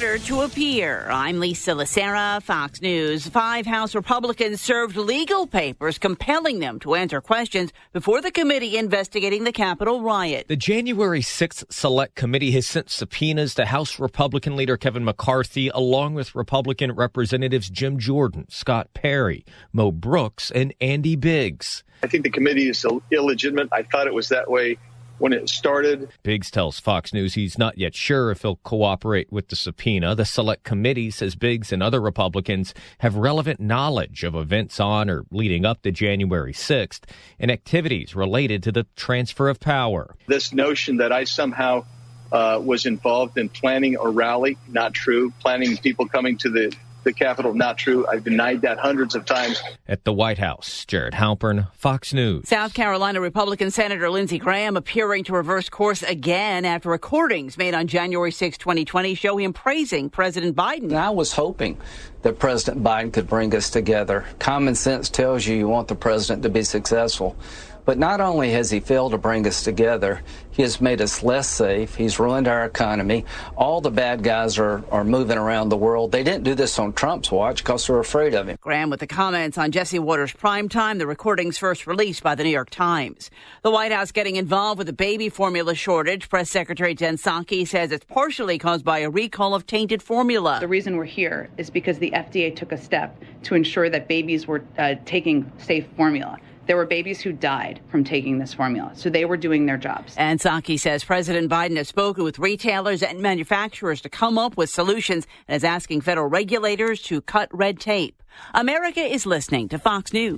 order to appear. I'm Lisa Lacera, Fox News. 5 House Republicans served legal papers compelling them to answer questions before the committee investigating the Capitol riot. The January 6th Select Committee has sent subpoenas to House Republican leader Kevin McCarthy, along with Republican Representatives Jim Jordan, Scott Perry, Mo Brooks, and Andy Biggs. I think the committee is illegitimate. I thought it was that way when it started. Biggs tells Fox News he's not yet sure if he'll cooperate with the subpoena. The Select Committee says Biggs and other Republicans have relevant knowledge of events on or leading up to January 6th and activities related to the transfer of power. This notion that I somehow was involved in planning a rally, not true. Planning people coming to the Capitol, not true. I've denied that hundreds of times. At the White House, Jared Halpern, Fox News. South Carolina Republican Senator Lindsey Graham appearing to reverse course again after recordings made on January 6, 2020 show him praising President Biden. I was hoping that President Biden could bring us together. Common sense tells you want the president to be successful. But not only has he failed to bring us together, he has made us less safe. He's ruined our economy. All the bad guys are moving around the world. They didn't do this on Trump's watch because they're afraid of him. Graham with the comments on Jesse Watters' Primetime, the recordings first released by the New York Times. The White House getting involved with the baby formula shortage. Press Secretary Jen Psaki says it's partially caused by a recall of tainted formula. The reason we're here is because the FDA took a step to ensure that babies were taking safe formula. There were babies who died from taking this formula, so they were doing their jobs. And Psaki says President Biden has spoken with retailers and manufacturers to come up with solutions and is asking federal regulators to cut red tape. America is listening to Fox News.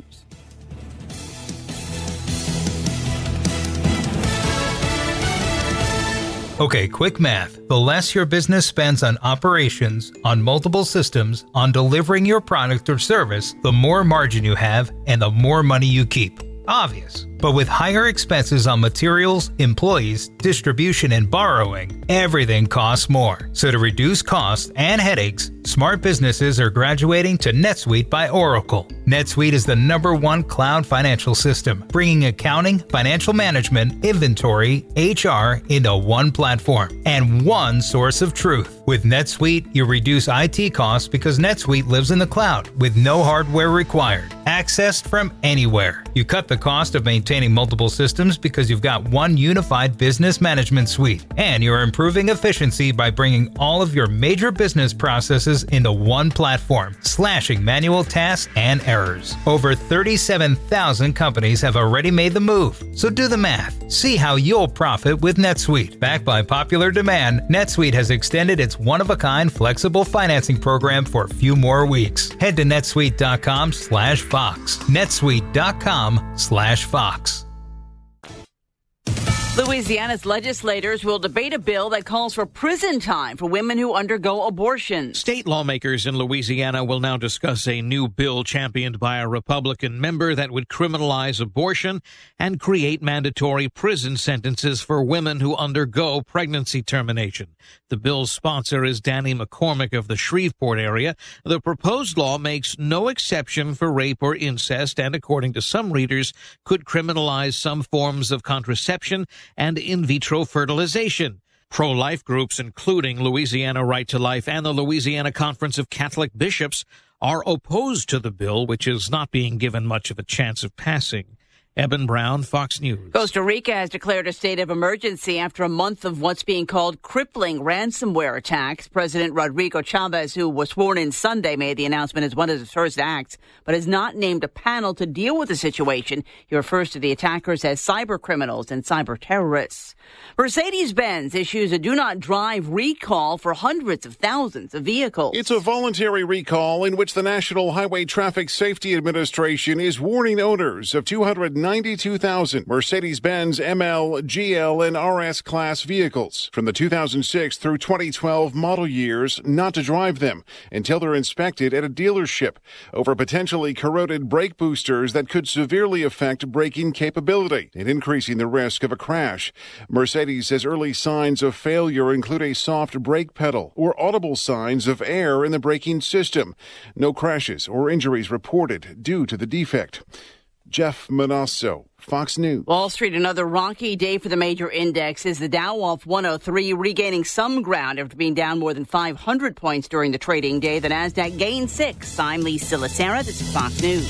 Okay, quick math. The less your business spends on operations, on multiple systems, on delivering your product or service, the more margin you have and the more money you keep. Obvious. But with higher expenses on materials, employees, distribution, and borrowing, everything costs more. So to reduce costs and headaches, smart businesses are graduating to NetSuite by Oracle. NetSuite is the #1 cloud financial system, bringing accounting, financial management, inventory, HR into one platform and one source of truth. With NetSuite, you reduce IT costs because NetSuite lives in the cloud with no hardware required, accessed from anywhere. You cut the cost of maintaining multiple systems because you've got one unified business management suite, and you're improving efficiency by bringing all of your major business processes into one platform, slashing manual tasks and errors. Over 37,000 companies have already made the move, so do the math. See how you'll profit with NetSuite. Backed by popular demand, NetSuite has extended its one-of-a-kind flexible financing program for a few more weeks. Head to netsuite.com/Fox. netsuite.com/Fox. Louisiana's legislators will debate a bill that calls for prison time for women who undergo abortion. State lawmakers in Louisiana will now discuss a new bill championed by a Republican member that would criminalize abortion and create mandatory prison sentences for women who undergo pregnancy termination. The bill's sponsor is Danny McCormick of the Shreveport area. The proposed law makes no exception for rape or incest and, according to some readers, could criminalize some forms of contraception and in vitro fertilization. Pro-life groups, including Louisiana Right to Life and the Louisiana Conference of Catholic Bishops, are opposed to the bill, which is not being given much of a chance of passing. Eben Brown, Fox News. Costa Rica has declared a state of emergency after a month of what's being called crippling ransomware attacks. President Rodrigo Chavez, who was sworn in Sunday, made the announcement as one of his first acts, but has not named a panel to deal with the situation. He refers to the attackers as cyber criminals and cyber terrorists. Mercedes-Benz issues a do-not-drive recall for hundreds of thousands of vehicles. It's a voluntary recall in which the National Highway Traffic Safety Administration is warning owners of 292,000 Mercedes-Benz ML, GL, and RS class vehicles from the 2006 through 2012 model years not to drive them until they're inspected at a dealership over potentially corroded brake boosters that could severely affect braking capability and increasing the risk of a crash. Mercedes says early signs of failure include a soft brake pedal or audible signs of air in the braking system. No crashes or injuries reported due to the defect. Jeff Manasso, Fox News. Wall Street, another rocky day for the major indexes. The Dow off 103, regaining some ground after being down more than 500 points during the trading day. The Nasdaq gained 6. I'm Lee Silasera. This is Fox News.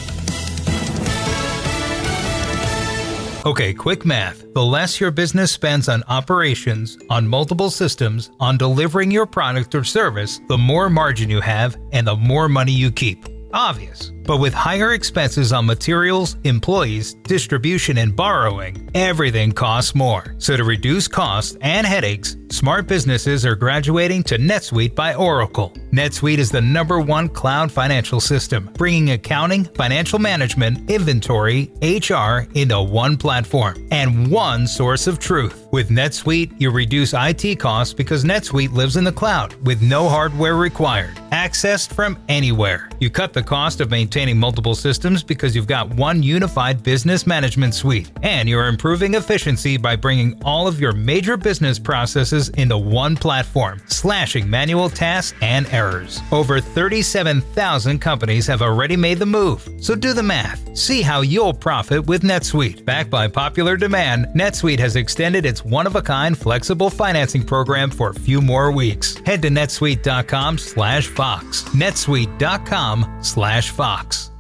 Okay, quick math. The less your business spends on operations, on multiple systems, on delivering your product or service, the more margin you have and the more money you keep. Obvious. But with higher expenses on materials, employees, distribution, and borrowing, everything costs more. So to reduce costs and headaches, smart businesses are graduating to NetSuite by Oracle. NetSuite is the #1 cloud financial system, bringing accounting, financial management, inventory, HR into one platform and one source of truth. With NetSuite, you reduce IT costs because NetSuite lives in the cloud with no hardware required, accessed from anywhere. You cut the cost of maintaining multiple systems because you've got one unified business management suite, and you're improving efficiency by bringing all of your major business processes into one platform, slashing manual tasks and errors. Over 37,000 companies have already made the move, so do the math. See how you'll profit with NetSuite. Backed by popular demand, NetSuite has extended its one-of-a-kind flexible financing program for a few more weeks. Head to netsuite.com/Fox. netsuite.com/Fox.